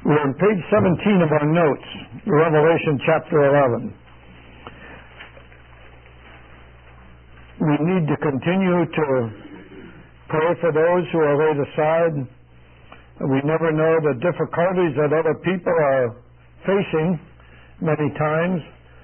We're on page 17 of our notes, Revelation chapter 11. We need to continue to pray for those who are laid aside. We never know the difficulties that other people are facing many times.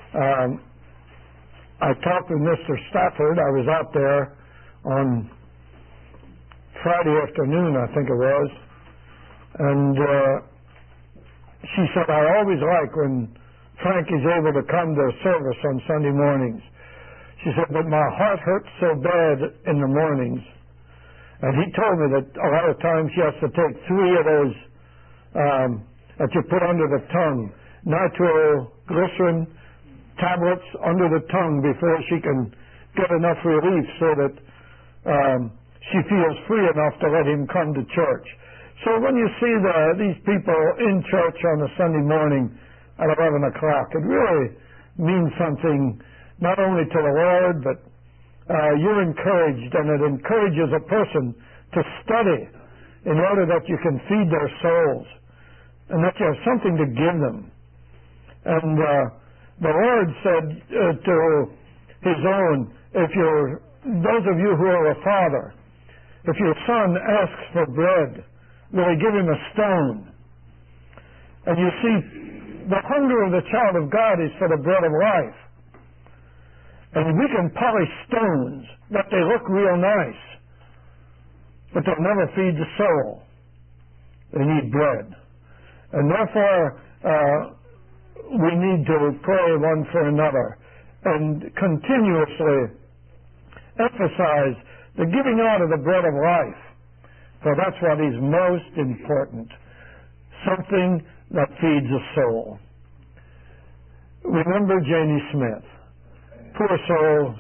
I talked with Mr. Stafford. I was out there on Friday afternoon, I think it was, and she said, I always like when Frank is able to come to service on Sunday mornings. She said, but my heart hurts so bad in the mornings. And he told me that a lot of times she has to take 3 of those that you put under the tongue, nitroglycerin tablets under the tongue before she can get enough relief so that she feels free enough to let him come to church. So when you see these people in church on a Sunday morning at 11 o'clock, it really means something not only to the Lord, but you're encouraged, and it encourages a person to study in order that you can feed their souls and that you have something to give them. And the Lord said to His own, those of you who are a father, if your son asks for bread, will He give him a stone? And you see, the hunger of the child of God is for the bread of life. And we can polish stones that they look real nice, but they'll never feed the soul. They need bread. And therefore, we need to pray one for another and continuously emphasize the giving out of the bread of life, for that's what is most important, something that feeds the soul. Remember Janie Smith. Poor soul,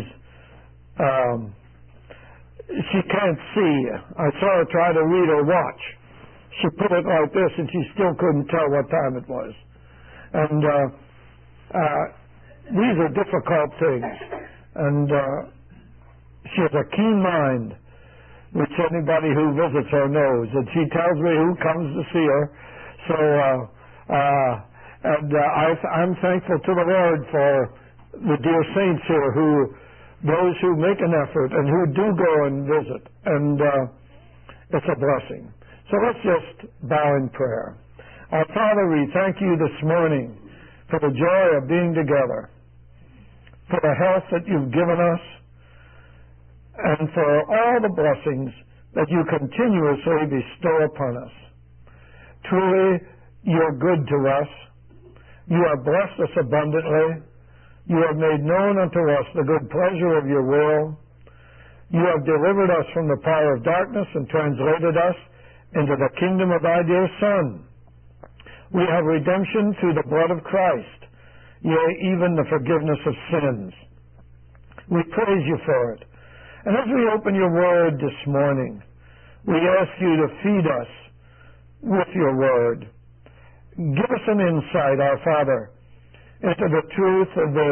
she can't see. I saw her try to read her watch. She put it like this, and she still couldn't tell what time it was. And these are difficult things. And she has a keen mind, which anybody who visits her knows. And she tells me who comes to see her. So, I'm thankful to the Lord for the dear saints here, those who make an effort and who do go and visit. And it's a blessing. So let's just bow in prayer. Our Father, we thank you this morning for the joy of being together, for the health that you've given us, and for all the blessings that you continuously bestow upon us. Truly, you're good to us. You have blessed us abundantly. You have made known unto us the good pleasure of your will. You have delivered us from the power of darkness and translated us into the kingdom of thy dear Son. We have redemption through the blood of Christ, yea, even the forgiveness of sins. We praise you for it. And as we open your word this morning, we ask you to feed us with your word. Give us an insight, our Father, into the truth of the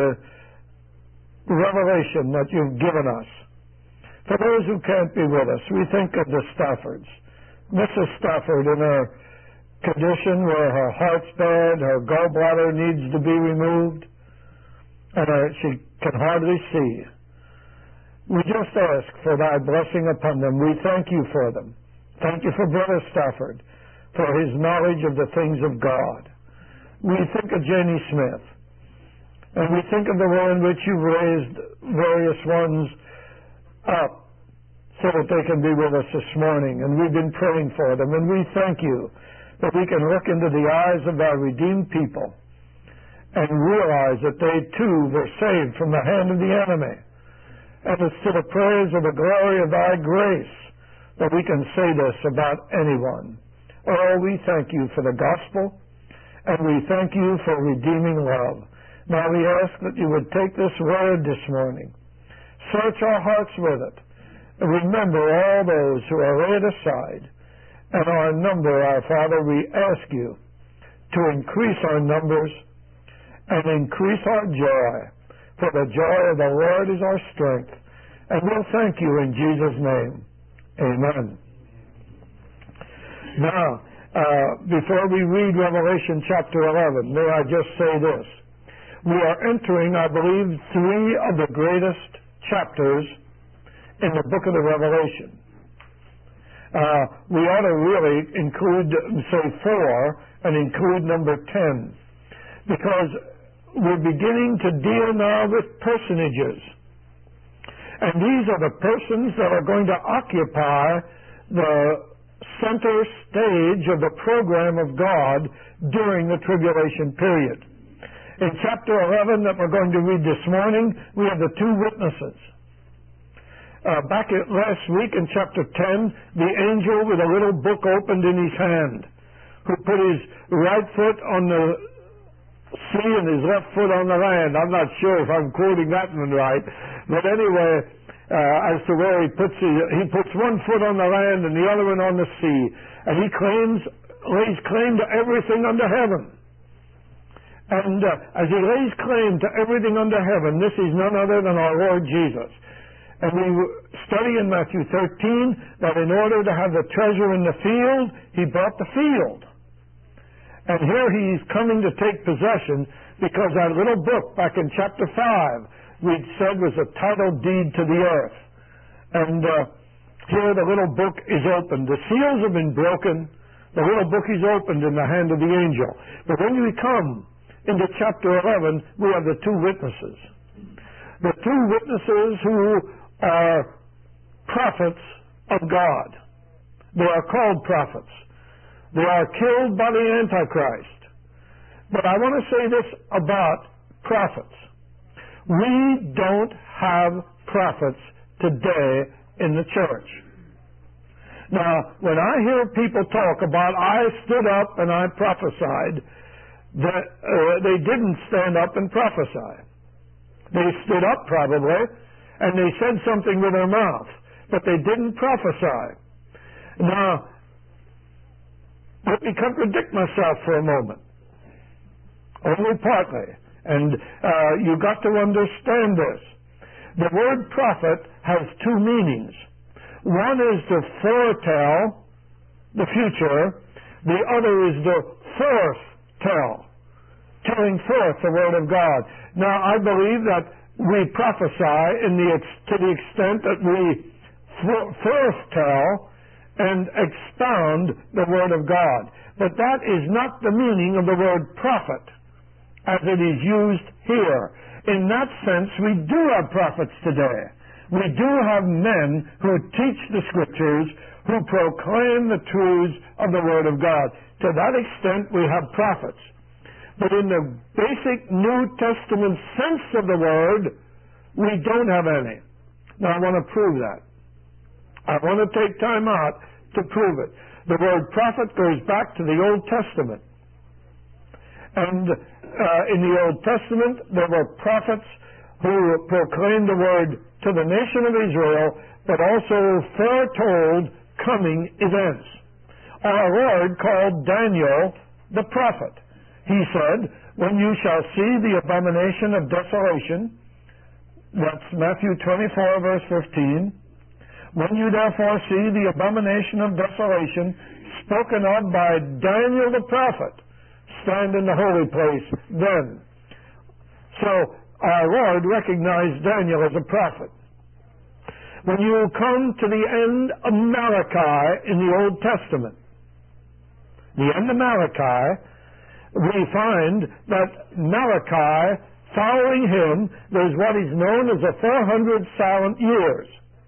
revelation that you've given us. For those who can't be with us, we think of the Staffords. Mrs. Stafford, in her condition where her heart's bad, her gallbladder needs to be removed, and she can hardly see. We just ask for thy blessing upon them. We thank you for them. Thank you for Brother Stafford, for his knowledge of the things of God. We think of Janie Smith, and we think of the way in which you've raised various ones up so that they can be with us this morning, and we've been praying for them, and we thank you that we can look into the eyes of our redeemed people and realize that they too were saved from the hand of the enemy. And it's to the praise of the glory of thy grace that we can say this about anyone. Oh, we thank you for the gospel, and we thank you for redeeming love. Now we ask that you would take this word this morning, search our hearts with it, and remember all those who are laid aside. And our number, our Father, we ask you to increase our numbers and increase our joy, for the joy of the Lord is our strength. And we'll thank you in Jesus' name. Amen. Now, before we read Revelation chapter 11, may I just say this. We are entering, I believe, three of the greatest chapters in the book of the Revelation. We ought to really include, say, 4 and include number 10, because we're beginning to deal now with personages. And these are the persons that are going to occupy the center stage of the program of God during the tribulation period. In chapter 11 that we're going to read this morning, we have the two witnesses. Back last week in chapter 10, the angel with a little book opened in his hand, who put his right foot on the sea and his left foot on the land. I'm not sure if I'm quoting that one right, but anyway, as to where he puts one foot on the land and the other one on the sea, and he lays claim to everything under heaven. And as he lays claim to everything under heaven, this is none other than our Lord Jesus. And we study in Matthew 13 that in order to have the treasure in the field, he bought the field. And here he's coming to take possession, because that little book back in chapter 5 we'd said was a title deed to the earth. And here the little book is opened. The seals have been broken. The little book is opened in the hand of the angel. But when we come into chapter 11, we have the two witnesses. The two witnesses who are prophets of God. They are called prophets. They are killed by the Antichrist. But I want to say this about prophets. We don't have prophets today in the church. Now, when I hear people talk about, I stood up and I prophesied, that they didn't stand up and prophesy. They stood up probably, and they said something with their mouth, but they didn't prophesy. Now, let me contradict myself for a moment. Only partly. And you've got to understand this. The word prophet has two meanings. One is to foretell the future. The other is to foretell, telling forth the Word of God. Now, I believe that we prophesy to the extent that we foretell and expound the Word of God. But that is not the meaning of the word prophet as it is used here. In that sense, we do have prophets today. We do have men who teach the Scriptures, who proclaim the truths of the Word of God. To that extent, we have prophets. But in the basic New Testament sense of the word, we don't have any. Now, I want to prove that. I want to take time out to prove it. The word prophet goes back to the Old Testament. And in the Old Testament, there were prophets who proclaimed the word to the nation of Israel, but also foretold coming events. Our Lord called Daniel the prophet. He said, when you shall see the abomination of desolation, that's Matthew 24, verse 15, when you therefore see the abomination of desolation spoken of by Daniel the prophet, stand in the holy place then. So our Lord recognized Daniel as a prophet. When you come to the end of Malachi in the Old Testament, the end of Malachi, we find that Malachi, following him, there's what is known as the 400 silent years.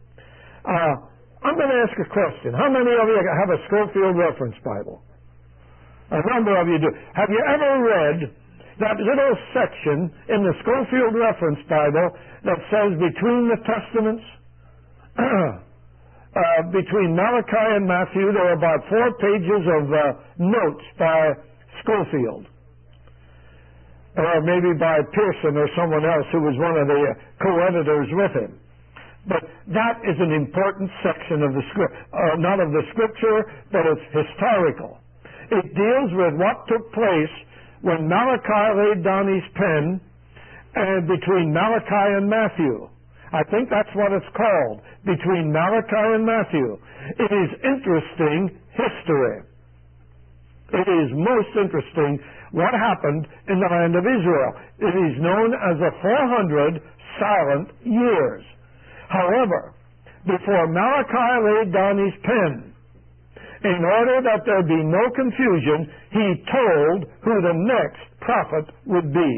I'm going to ask a question. How many of you have a Scofield Reference Bible? A number of you do. Have you ever read that little section in the Scofield Reference Bible that says between the Testaments, between Malachi and Matthew, there are about 4 pages of notes by Scofield, or maybe by Pearson or someone else who was one of the co-editors with him. But that is an important section of the not of the Scripture, but it's historical. It deals with what took place when Malachi laid down his pen between Malachi and Matthew. I think that's what it's called, between Malachi and Matthew. It is interesting history. it is most interesting what happened in the land of Israel. It is known as the 400 silent years. However, before Malachi laid down his pen, in order that there be no confusion, he told who the next prophet would be.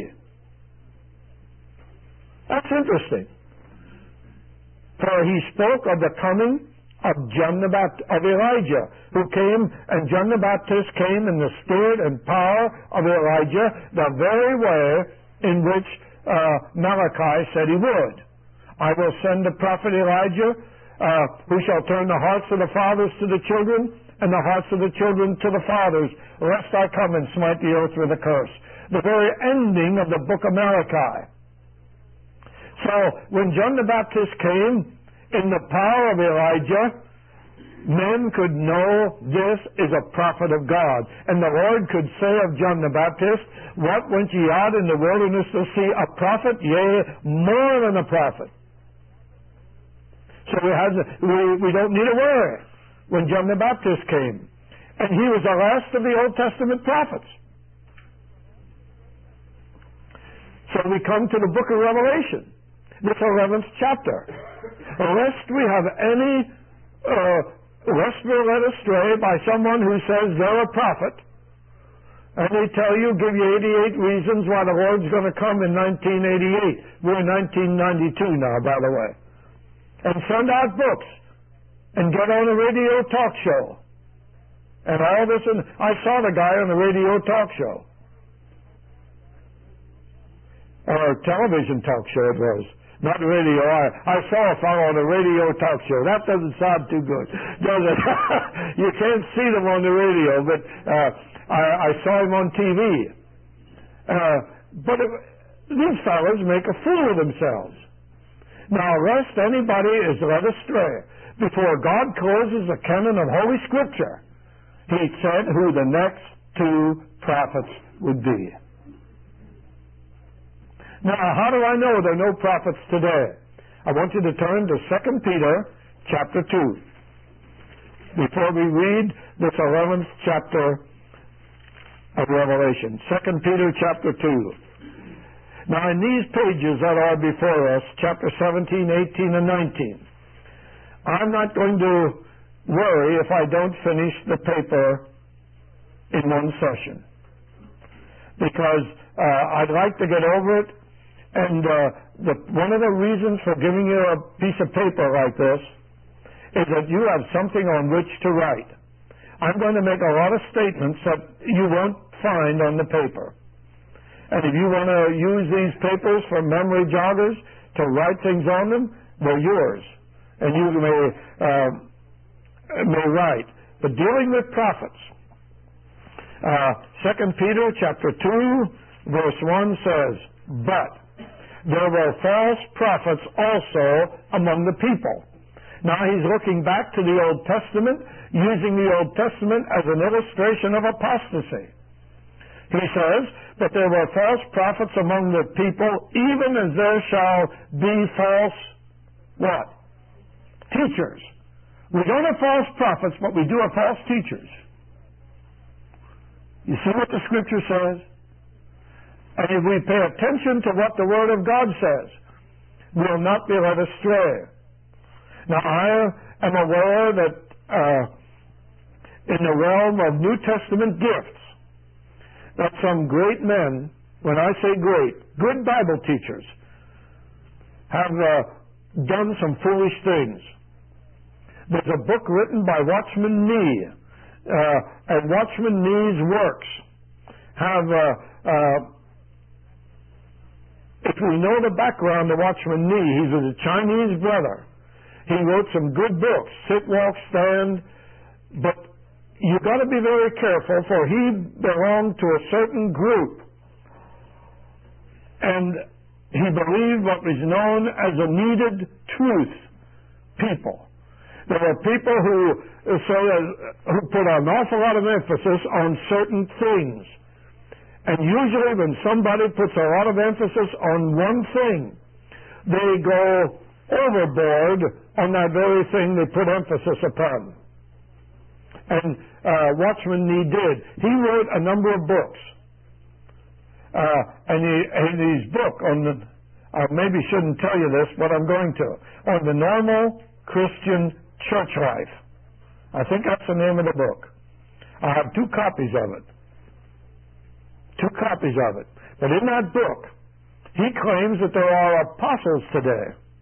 That's interesting. For he spoke of the coming of Elijah, who came, and John the Baptist came in the spirit and power of Elijah, the very way in which Malachi said he would. I will send the prophet Elijah, who shall turn the hearts of the fathers to the children, and the hearts of the children to the fathers, lest I come and smite the earth with a curse. The very ending of the book of Malachi. So, when John the Baptist came in the power of Elijah, men could know this is a prophet of God. And the Lord could say of John the Baptist, what went ye out in the wilderness to see? A prophet? Yea, more than a prophet. So we don't need to worry when John the Baptist came. And he was the last of the Old Testament prophets. So we come to the book of Revelation, this 11th chapter. Lest we have any, lest we're led astray by someone who says they're a prophet, and they tell you, give you 88 reasons why the Lord's going to come in 1988. We're in 1992 now, by the way. And send out books, and get on a radio talk show. And all this, and I saw the guy on the radio talk show. Or television talk show it was. Not radio. I saw a fellow on a radio talk show. That doesn't sound too good, does it? You can't see them on the radio, but I saw him on TV. But these fellows make a fool of themselves. Now, lest anybody is led astray, before God closes the canon of Holy Scripture, he said who the next two prophets would be. Now, how do I know there are no prophets today? I want you to turn to 2 Peter chapter 2 before we read this 11th chapter of Revelation. 2 Peter chapter 2. Now, in these pages that are before us, chapter 17, 18, and 19, I'm not going to worry if I don't finish the paper in one session, because I'd like to get over it. And one of the reasons for giving you a piece of paper like this is that you have something on which to write. I'm going to make a lot of statements that you won't find on the paper. And if you want to use these papers for memory joggers to write things on them, they're yours. And you may write. But dealing with prophets, 2 Peter chapter 2, verse 1 says, but there were false prophets also among the people. Now he's looking back to the Old Testament, using the Old Testament as an illustration of apostasy. He says, but there were false prophets among the people, even as there shall be false, what? Teachers. We don't have false prophets, but we do have false teachers. You see what the Scripture says? And if we pay attention to what the Word of God says, we'll not be led astray. Now, I am aware that in the realm of New Testament gifts, that some great men, when I say great, good Bible teachers, have done some foolish things. There's a book written by Watchman Nee, and Watchman Nee's works have, if we know the background of Watchman Nee, he's a Chinese brother. He wrote some good books, Sit, Walk, Stand, but you've got to be very careful, for he belonged to a certain group, and he believed what was known as a needed truth people. There were people who put an awful lot of emphasis on certain things. And usually when somebody puts a lot of emphasis on one thing, they go overboard on that very thing they put emphasis upon. And Watchman Nee did. He wrote a number of books. And in his book on the, I maybe shouldn't tell you this, but I'm going to, on the normal Christian church life. I think that's the name of the book. I have 2 copies of it. 2 copies of it. But in that book, he claims that there are apostles today.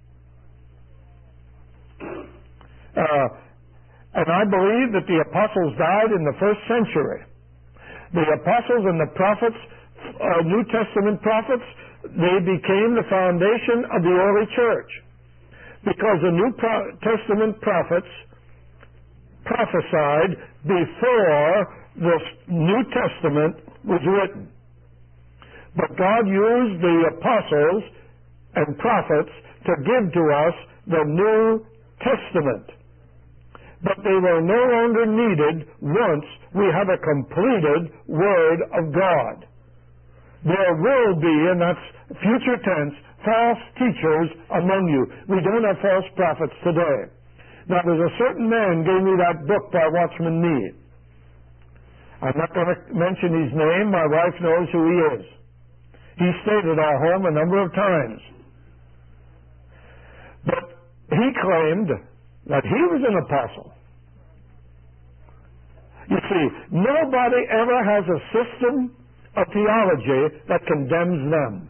And I believe that the apostles died in the 1st century. The apostles and the prophets, New Testament prophets, they became the foundation of the early church. Because the New Testament prophets prophesied before the New Testament was written. But God used the apostles and prophets to give to us the New Testament. But they were no longer needed once we have a completed Word of God. There will be, and that's future tense, false teachers among you. We don't have false prophets today. Now, there's a certain man gave me that book by Watchman Nee. I'm not going to mention his name. My wife knows who he is. He stayed at our home a number of times. But he claimed that he was an apostle. You see, nobody ever has a system of theology that condemns them.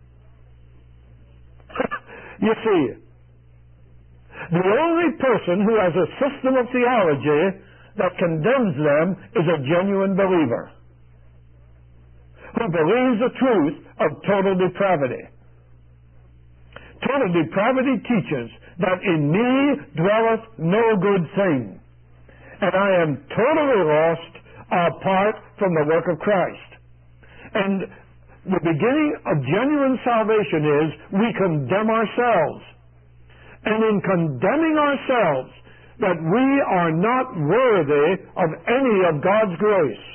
You see, the only person who has a system of theology that condemns them is a genuine believer who believes the truth of total depravity. Total depravity teaches that in me dwelleth no good thing, and I am totally lost apart from the work of Christ. And the beginning of genuine salvation is we condemn ourselves. And in condemning ourselves, that we are not worthy of any of God's grace.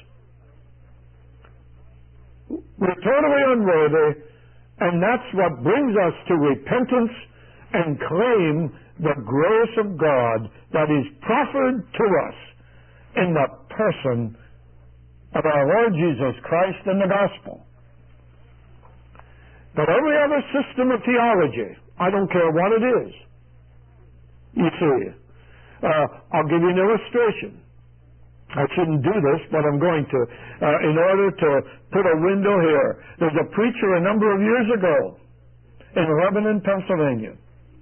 We're totally unworthy, and that's what brings us to repentance and claim the grace of God that is proffered to us in the person of our Lord Jesus Christ and the gospel. But every other system of theology, I don't care what it is, you see, I'll give you an illustration. I shouldn't do this, but I'm going to. In order to put a window here, there's a preacher a number of years ago in Lebanon, Pennsylvania.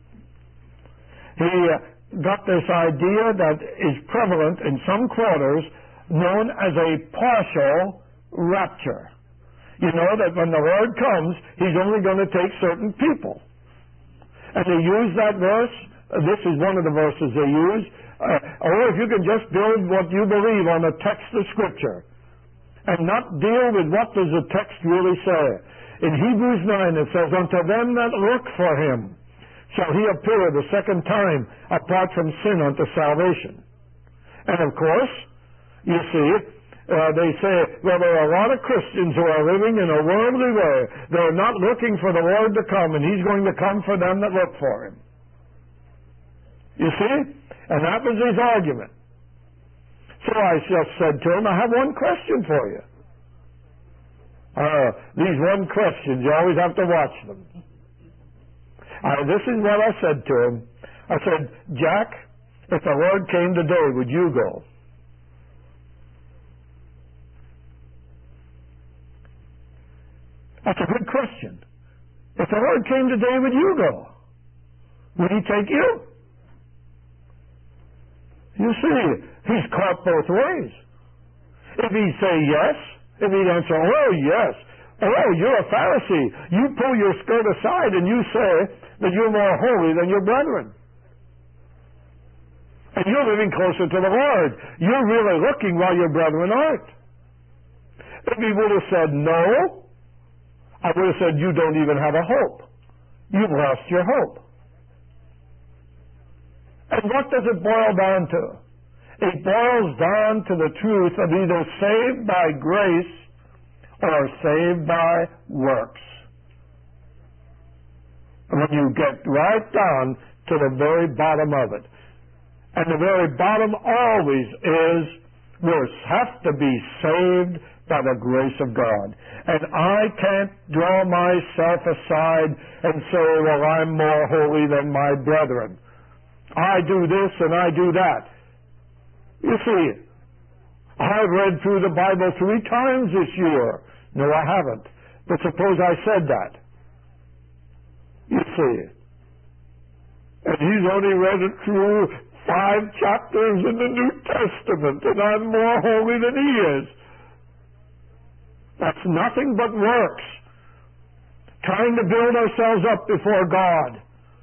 He got this idea that is prevalent in some quarters known as a partial rapture. You know that when the Lord comes, He's only going to take certain people. And they use that verse. This is one of the verses they use. Or if you can just build what you believe on a text of Scripture and not deal with what does the text really say. In Hebrews 9 it says, unto them that look for Him shall He appear the second time apart from sin unto salvation. And of course, you see, they say, well, there are a lot of Christians who are living in a worldly way. They're not looking for the Lord to come, and He's going to come for them that look for Him. You see? And that was his argument. So I just said to him, I have one question for you. These one questions, you always have to watch them. This is what I said to him. I said, Jack, if the Lord came today, would you go? That's a good question. If the Lord came today, would you go? Would He take you? You see, He's caught both ways. If He'd say yes, if He'd answer, oh yes, oh you're a Pharisee, you pull your skirt aside and you say that you're more holy than your brethren. And you're living closer to the Lord. You're really looking while your brethren aren't. If He would have said no, I would have said you don't even have a hope. You've lost your hope. And what does it boil down to? It boils down to the truth of either saved by grace or saved by works. When you get right down to the very bottom of it. And the very bottom always is have to be saved by the grace of God. And I can't draw myself aside and say, well, I'm more holy than my brethren. I do this and I do that. You see, I've read through the Bible 3 times this year. No, I haven't. But suppose I said that. You see. And he's only read it through 5 chapters in the New Testament, and I'm more holy than he is. That's nothing but works. Trying to build ourselves up before God.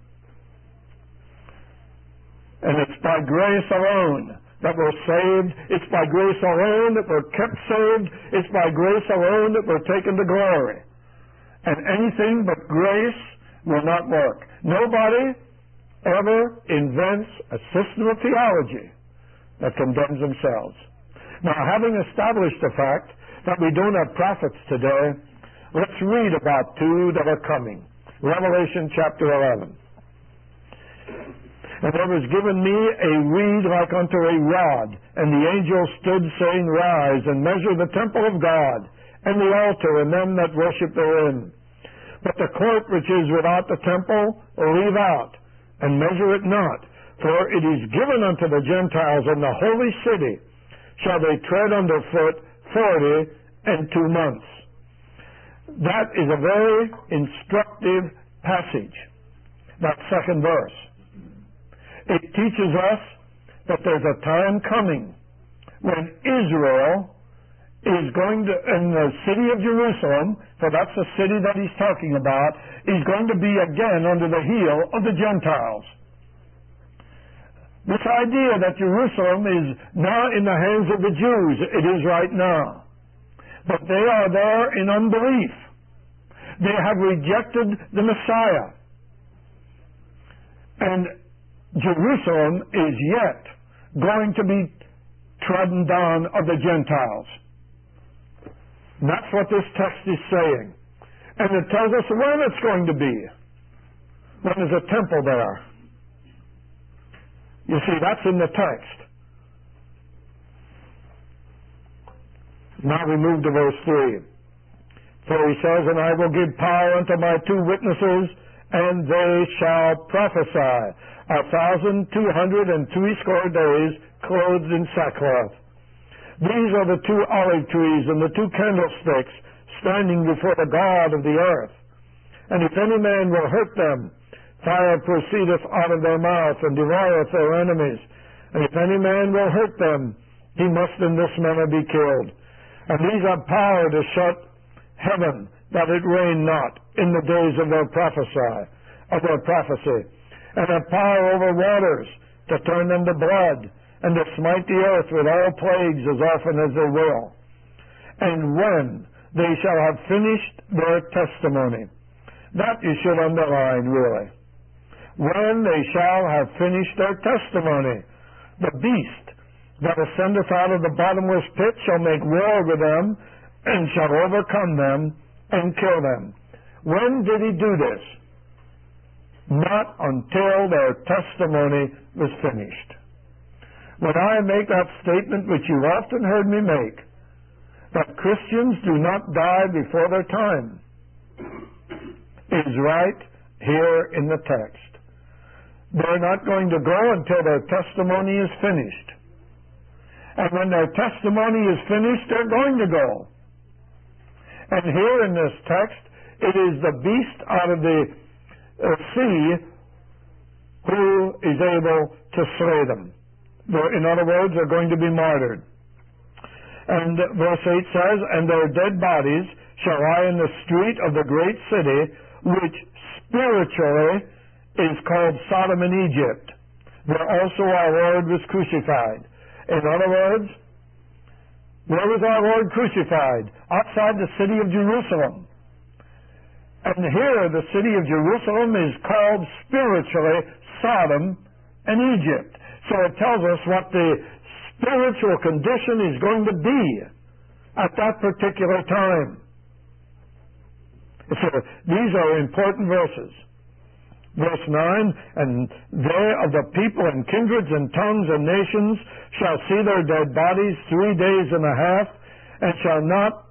And it's by grace alone that we're saved. It's by grace alone that we're kept saved. It's by grace alone that we're taken to glory. And anything but grace will not work. Nobody ever invents a system of theology that condemns themselves. Now, having established the fact that we don't have prophets today, let's read about 2 that are coming. Revelation chapter 11. And there was given me a reed like unto a rod, and the angel stood, saying, Rise, and measure the temple of God, and the altar, and them that worship therein. But the court which is without the temple leave out, and measure it not, for it is given unto the Gentiles in the holy city, shall they tread under foot 42 months. That is a very instructive passage, that second verse. It teaches us that there's a time coming when Israel is going to, in the city of Jerusalem, for that's the city that he's talking about, is going to be again under the heel of the Gentiles. This idea that Jerusalem is now in the hands of the Jews, it is right now. But they are there in unbelief. They have rejected the Messiah. And Jerusalem is yet going to be trodden down of the Gentiles. And that's what this text is saying. And it tells us when it's going to be. When there's a temple there. You see, that's in the text. Now we move to verse 3. For he says, And I will give power unto my 2 witnesses, and they shall prophesy 1,260 days, clothed in sackcloth. These are the 2 olive trees and the 2 candlesticks standing before the God of the earth. And if any man will hurt them, fire proceedeth out of their mouth, and devoureth their enemies. And if any man will hurt them, he must in this manner be killed. And these have power to shut heaven, that it rain not, in the days of their prophecy, and have power over waters, to turn them to blood, and to smite the earth with all plagues as often as they will. And when they shall have finished their testimony, that you should underline, really. When they shall have finished their testimony, the beast that ascendeth out of the bottomless pit shall make war with them, and shall overcome them, and kill them. When did he do this? Not until their testimony was finished. When I make that statement, which you've often heard me make, that Christians do not die before their time, is right here in the text. They're not going to go until their testimony is finished. And when their testimony is finished, they're going to go. And here in this text, it is the beast out of the sea who is able to slay them. In other words, they're going to be martyred. And verse 8 says, And their dead bodies shall lie in the street of the great city, which spiritually is called Sodom and Egypt, where also our Lord was crucified. In other words, where was our Lord crucified? Outside the city of Jerusalem. And here the city of Jerusalem is called spiritually Sodom and Egypt. So it tells us what the spiritual condition is going to be at that particular time. So these are important verses. Verse 9, and they of the people and kindreds and tongues and nations shall see their dead bodies 3 days and a half, and shall not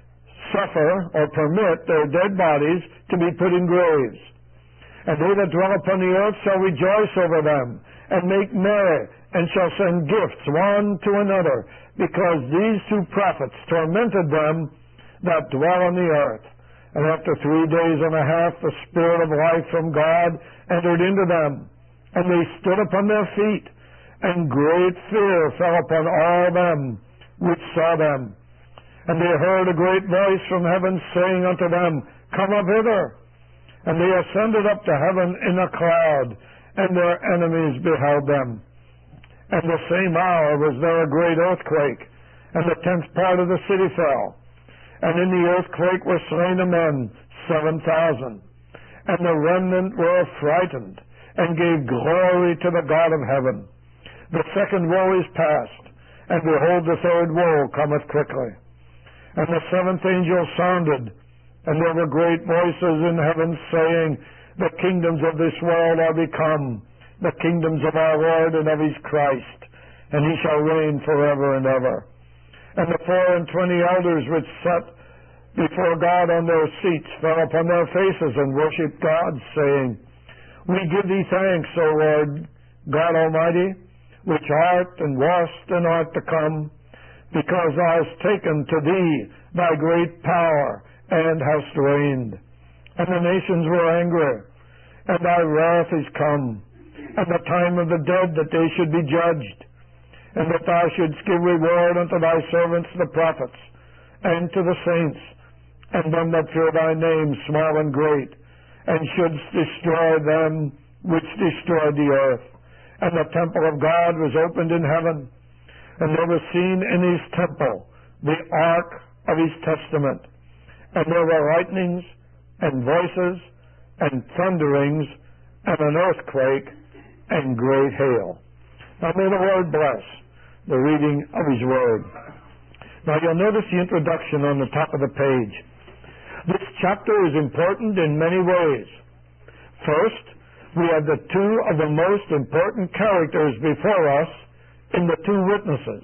suffer or permit their dead bodies to be put in graves. And they that dwell upon the earth shall rejoice over them, and make merry, and shall send gifts one to another, because these two prophets tormented them that dwell on the earth. And after 3 days and a half the Spirit of life from God entered into them, and they stood upon their feet, and great fear fell upon all them which saw them. And they heard a great voice from heaven saying unto them, Come up hither. And they ascended up to heaven in a cloud, and their enemies beheld them. And the same hour was there a great earthquake, and the 10th part of the city fell. And in the earthquake were slain of men 7,000. And the remnant were frightened, and gave glory to the God of heaven. The second woe is past, and behold, the third woe cometh quickly. And the 7th angel sounded, and there were great voices in heaven saying, The kingdoms of this world are become the kingdoms of our Lord and of his Christ, and he shall reign forever and ever. And the 24 elders which sat before God on their seats fell upon their faces and worshipped God, saying, We give thee thanks, O Lord God Almighty, which art and wast and art to come, because thou hast taken to thee thy great power and hast reigned. And the nations were angry, and thy wrath is come, and the time of the dead that they should be judged, and that thou shouldst give reward unto thy servants the prophets, and to the saints, and them that fear thy name, small and great, and shouldst destroy them which destroyed the earth. And the temple of God was opened in heaven, and there was seen in his temple the ark of his testament. And there were lightnings, and voices, and thunderings, and an earthquake, and great hail. Now may the Lord bless the reading of his word. Now you'll notice the introduction on the top of the page. This chapter is important in many ways. First, we have the two of the most important characters before us in the two witnesses.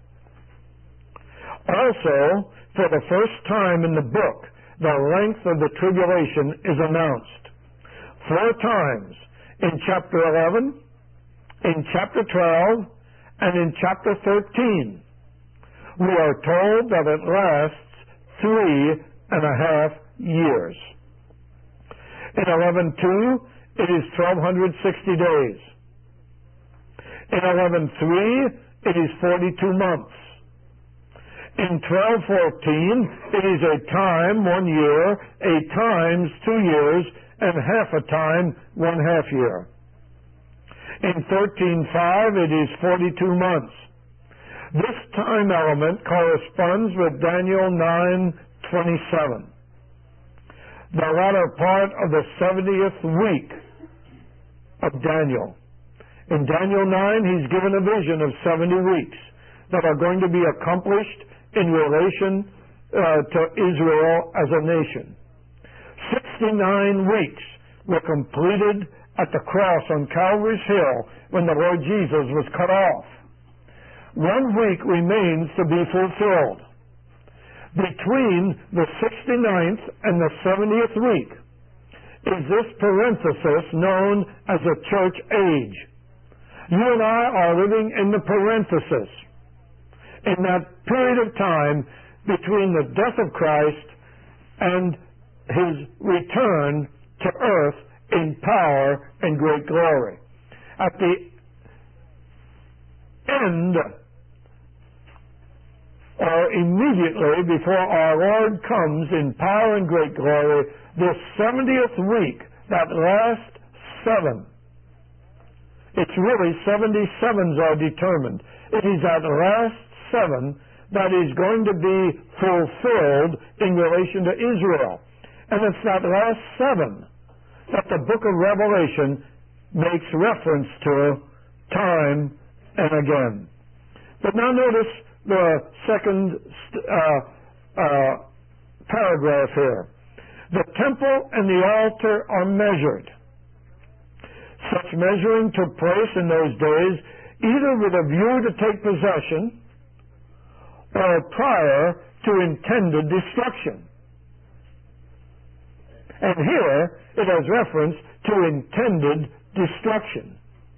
Also, for the first time in the book, the length of the tribulation is announced. 4 times in chapter 11, in chapter 12, and in chapter 13. We are told that it lasts 3.5 years. In 11:2, it is 1,260 days. In 11:3, it is 42 months. In 12:14, it is a time, 1 year, a times 2 years, and half a time, 1/2 year. In 13:5, it is 42 months. This time element corresponds with Daniel 9:27. The latter part of the 70th week of Daniel. In Daniel 9, he's given a vision of 70 weeks that are going to be accomplished in relation to Israel as a nation. 69 weeks were completed at the cross on Calvary's Hill when the Lord Jesus was cut off. 1 week remains to be fulfilled. Between the 69th and the 70th week is this parenthesis known as a church age. You and I are living in the parenthesis, in that period of time between the death of Christ and his return to earth in power and great glory. At the end, or immediately before our Lord comes in power and great glory, this 70th week, that last 7, it's really 77s are determined. It is that last 7 that is going to be fulfilled in relation to Israel. And it's that last 7 that the book of Revelation makes reference to time and again. But now notice the second paragraph here. The temple and the altar are measured. measuring took place in those days either with a view to take possession or prior to intended destruction. And here it has reference to intended destruction.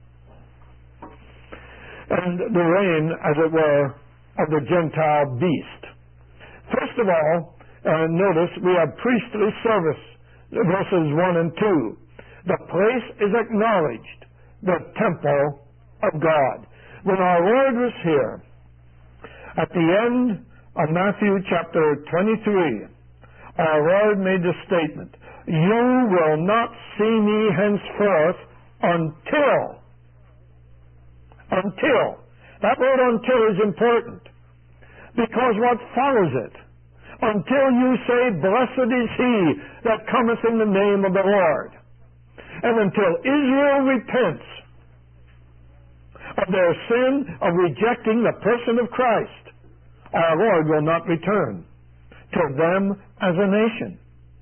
And the reign, as it were, of the Gentile beast. First of all, notice we have priestly service, verses 1 and 2. The place is acknowledged, the temple of God. When our Lord was here, at the end of Matthew chapter 23, our Lord made the statement, "You will not see me henceforth until." That word "until" is important, because what follows it? Until you say, "Blessed is he that cometh in the name of the Lord." And until Israel repents of their sin of rejecting the person of Christ, our Lord will not return to them as a nation.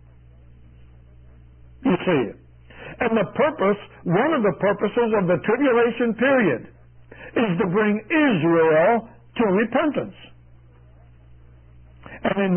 You see. And the purpose, one of the purposes of the tribulation period, is to bring Israel to repentance. And in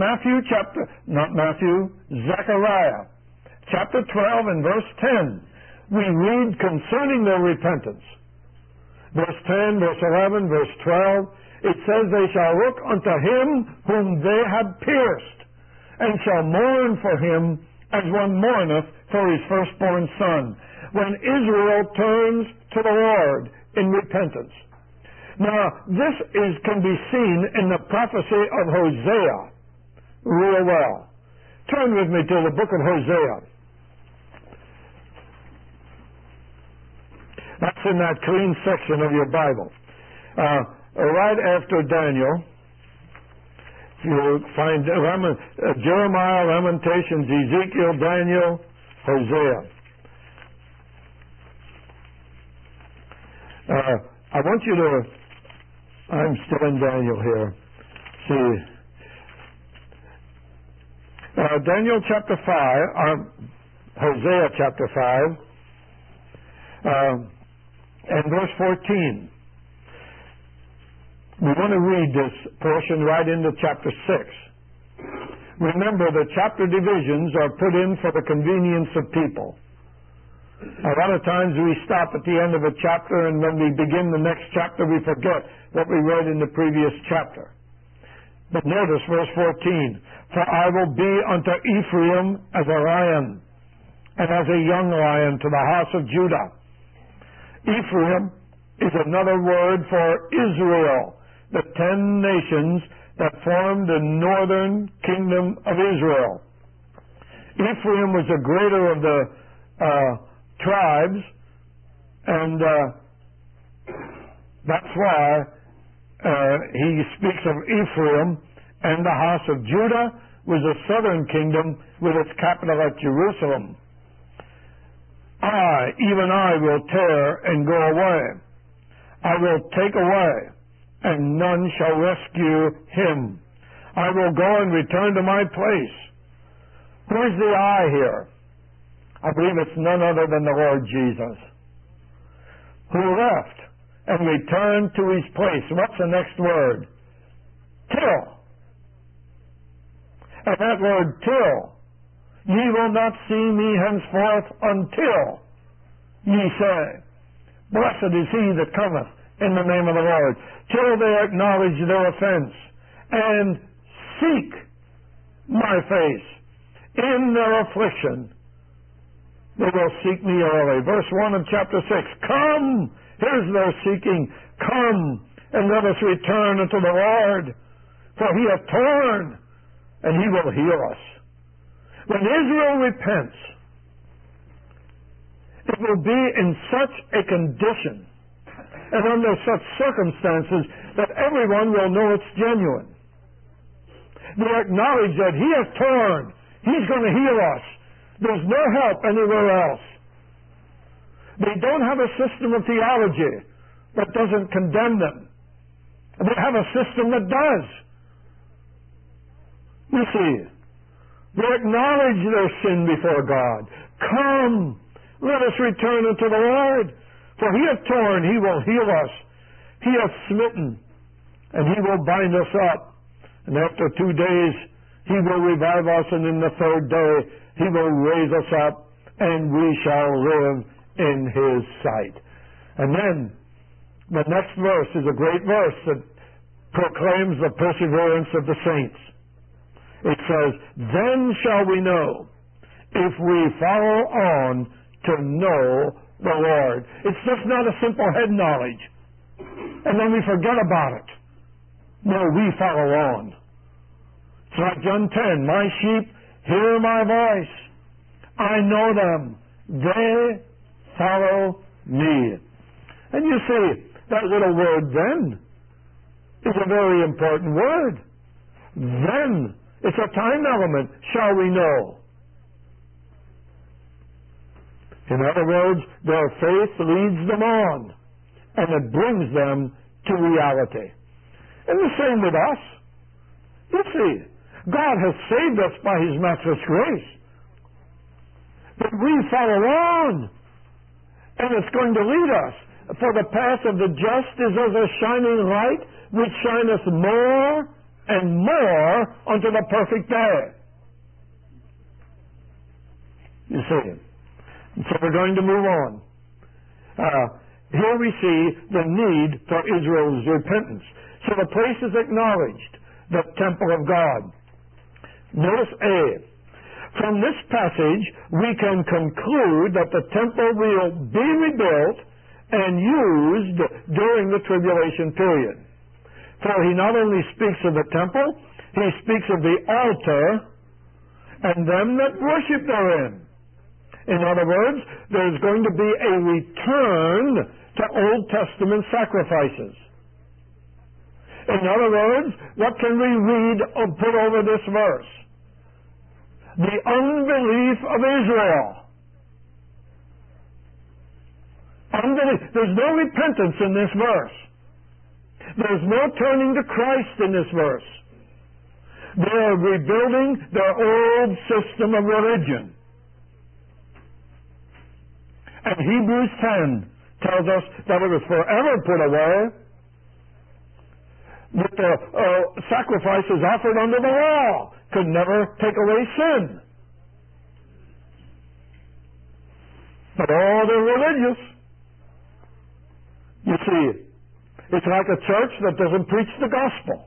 Zechariah chapter 12 and verse 10, we read concerning their repentance. Verse 10, verse 11, verse 12, it says, "They shall look unto him whom they have pierced, and shall mourn for him as one mourneth for his firstborn son," when Israel turns to the Lord in repentance. Now, this can be seen in the prophecy of Hosea real well. Turn with me to the book of Hosea. That's in that clean section of your Bible. Right after Daniel, you find Jeremiah, Lamentations, Ezekiel, Daniel, Hosea. I want you to, I'm still in Daniel here. See, Daniel chapter 5, Hosea chapter 5, and verse 14. We want to read this portion right into chapter 6. Remember, the chapter divisions are put in for the convenience of people. A lot of times we stop at the end of a chapter, and when we begin the next chapter, we forget what we read in the previous chapter. But notice verse 14. "For I will be unto Ephraim as a lion, and as a young lion to the house of Judah." Ephraim is another word for Israel, the 10 nations that formed the northern kingdom of Israel. Ephraim was the greater of the tribes, and that's why he speaks of Ephraim, and the house of Judah was a southern kingdom with its capital at Jerusalem. "I, even I, will tear and go away. I will take away, and none shall rescue him. I will go and return to my place." Who is the I here? I believe it's none other than the Lord Jesus, who left and returned to his place. What's the next word? Till. And that word till, "Ye will not see me henceforth until ye say, Blessed is he that cometh in the name of the Lord," till they acknowledge their offense and seek my face in their affliction. They will seek me early. Verse 1 of chapter 6. "Come," here's their seeking, "come, and let us return unto the Lord, for he hath torn, and he will heal us." When Israel repents, it will be in such a condition and under such circumstances that everyone will know it's genuine. They acknowledge that he has torn. He's going to heal us. There's no help anywhere else. They don't have a system of theology that doesn't condemn them. They have a system that does. You see, they acknowledge their sin before God. "Come, let us return unto the Lord, For he hath torn, he will heal us. He hath smitten, and he will bind us up. And after 2 days he will revive us, and in the 3rd day he will raise us up, and we shall live in his sight. And then the next verse is a great verse that proclaims the perseverance of the saints. It says, then shall we know if we follow on to know the Lord. It's just not a simple head knowledge, and then we forget about it. No, we follow on. It's like John 10, my sheep hear my voice. I know them. They follow me. And you see, that little word then is a very important word. Then. It's a time element. Shall we know? In other words, their faith leads them on, and it brings them to reality. And the same with us. You see, God has saved us by his matchless grace. But we follow on, and it's going to lead us. For the path of the just is as a shining light, which shineth more and more unto the perfect day. You see. And so we're going to move on. Here we see the need for Israel's repentance. So the place is acknowledged, the temple of God. Notice A. From this passage, we can conclude that the temple will be rebuilt and used during the tribulation period. For he not only speaks of the temple, he speaks of the altar and them that worship therein. In other words, there's going to be a return to Old Testament sacrifices. In other words, what can we read or put over this verse? The unbelief of Israel. Unbelief. There's no repentance in this verse. There's no turning to Christ in this verse. They're rebuilding their old system of religion. And Hebrews 10 tells us that it was forever put away, that the sacrifices offered under the law could never take away sin. But all the religious, you see, it's like a church that doesn't preach the gospel.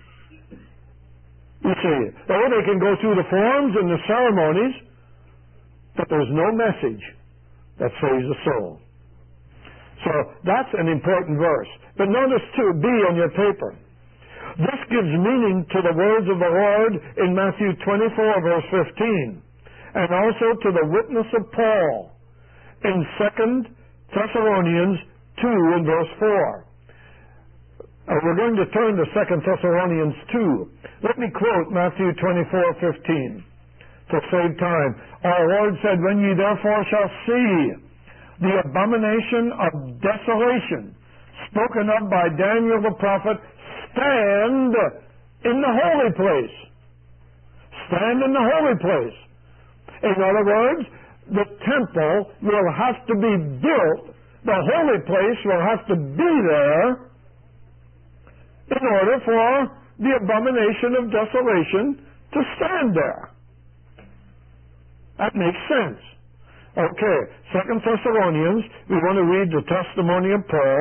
You see, they can go through the forms and the ceremonies, but there's no message that saves the soul. So that's an important verse. But notice too, B on your paper. This gives meaning to the words of the Lord in Matthew 24, verse 15, and also to the witness of Paul in 2 Thessalonians 2 and verse 4. We're going to turn to 2 Thessalonians 2. Let me quote Matthew 24:15 to save time. Our Lord said, when ye therefore shall see the abomination of desolation spoken of by Daniel the prophet, stand in the holy place. Stand in the holy place. In other words, the temple will have to be built. The holy place will have to be there in order for the abomination of desolation to stand there. That makes sense. Okay, 2 Thessalonians, we want to read the testimony of Paul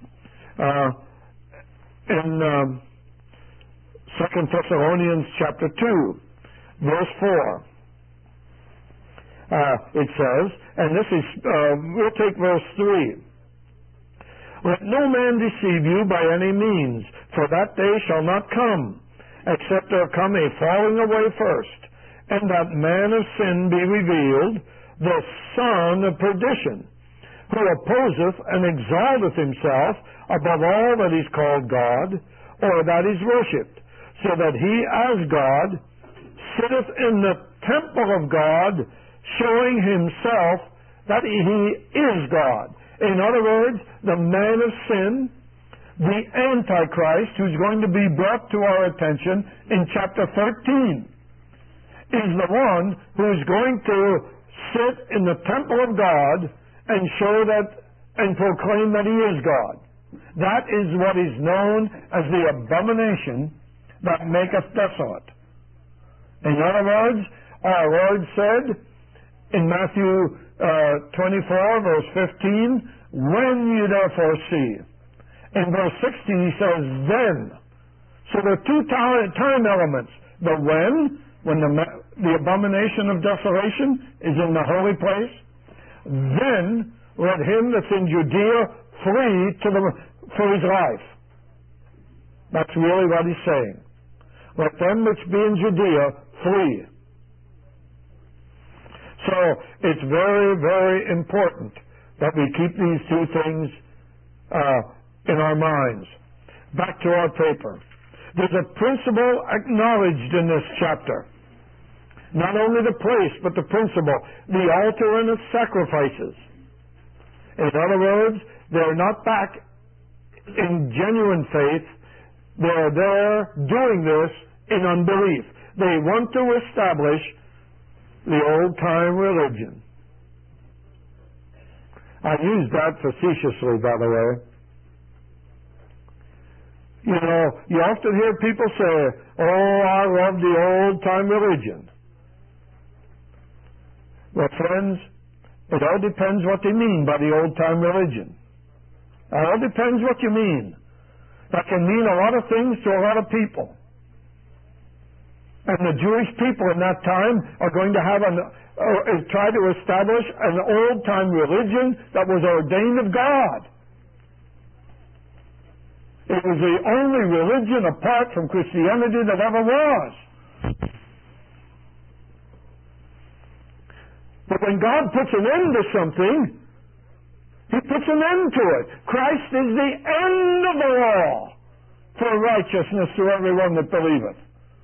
in 2 Thessalonians chapter 2, verse 4. It says, and this is, we'll take verse 3. Let no man deceive you by any means, for that day shall not come, except there come a falling away first, and that man of sin be revealed, the son of perdition, who opposeth and exalteth himself above all that is called God, or that is worshipped, so that he as God sitteth in the temple of God, showing himself that he is God. In other words, the man of sin, the Antichrist, who's going to be brought to our attention in chapter 13, is the one who's going to sit in the temple of God and show that and proclaim that He is God. That is what is known as the abomination that maketh desolate. In other words, our Lord said in Matthew 24, verse 15, when you therefore see. In verse 16 He says, then. So there are two time elements. The when the abomination of desolation is in the holy place. Then let him that's in Judea flee for his life. That's really what He's saying. Let them which be in Judea flee. So it's very, very important that we keep these two things in our minds. Back to our paper. There's a principle acknowledged in this chapter. Not only the place, but the principle. The altar and its sacrifices. In other words, they're not back in genuine faith. They're there doing this in unbelief. They want to establish the old-time religion. I use that facetiously, by the way. You know, you often hear people say, oh, I love the old-time religion. Well, friends, it all depends what they mean by the old-time religion. It all depends what you mean. That can mean a lot of things to a lot of people. And the Jewish people in that time are going to have try to establish an old-time religion that was ordained of God. It was the only religion apart from Christianity that ever was. But when God puts an end to something, He puts an end to it. Christ is the end of the law for righteousness to everyone that believeth.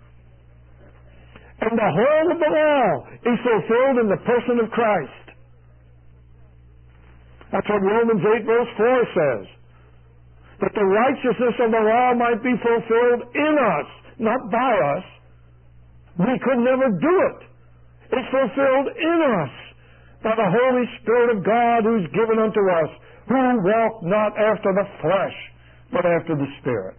And the whole of the law is fulfilled in the person of Christ. That's what Romans 8 verse 4 says. That the righteousness of the law might be fulfilled in us, not by us. We could never do it. It's fulfilled in us by the Holy Spirit of God who's given unto us, who walk not after the flesh, but after the Spirit.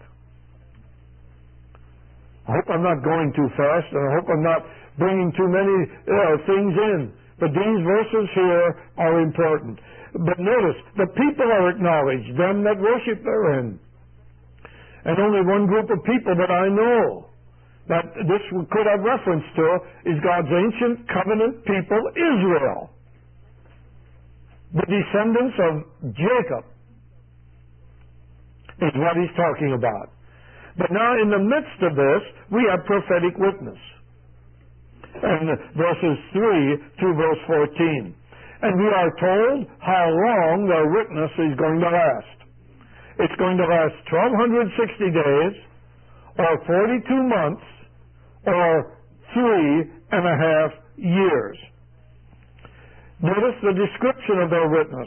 I hope I'm not going too fast, and I hope I'm not bringing too many things in. But these verses here are important. But notice, the people are acknowledged, them that worship therein. And only one group of people that I know that this could have reference to is God's ancient covenant people, Israel. The descendants of Jacob is what He's talking about. But now in the midst of this, we have prophetic witness. And verses 3 to verse 14. And we are told how long their witness is going to last. It's going to last 1,260 days, or 42 months, or 3.5 years. Notice the description of their witness.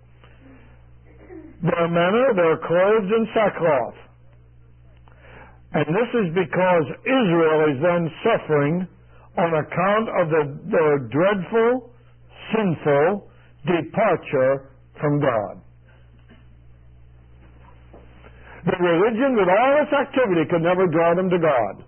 Their manner, they're clothed in sackcloth. And this is because Israel is then suffering on account of their dreadful, sinful departure from God. The religion with all its activity could never draw them to God.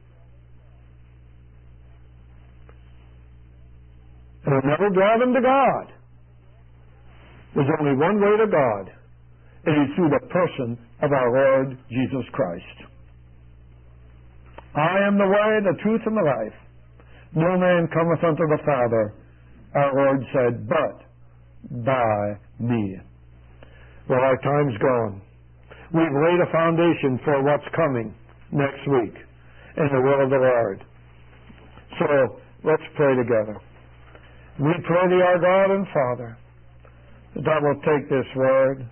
It will never draw them to God. There's only one way to God. It is through the person of our Lord Jesus Christ. I am the way, the truth, and the life. No man cometh unto the Father, our Lord said, but by me. Well, our time's gone. We've laid a foundation for what's coming next week in the will of the Lord. So, let's pray together. We pray thee, our God and Father, that thou wilt take this word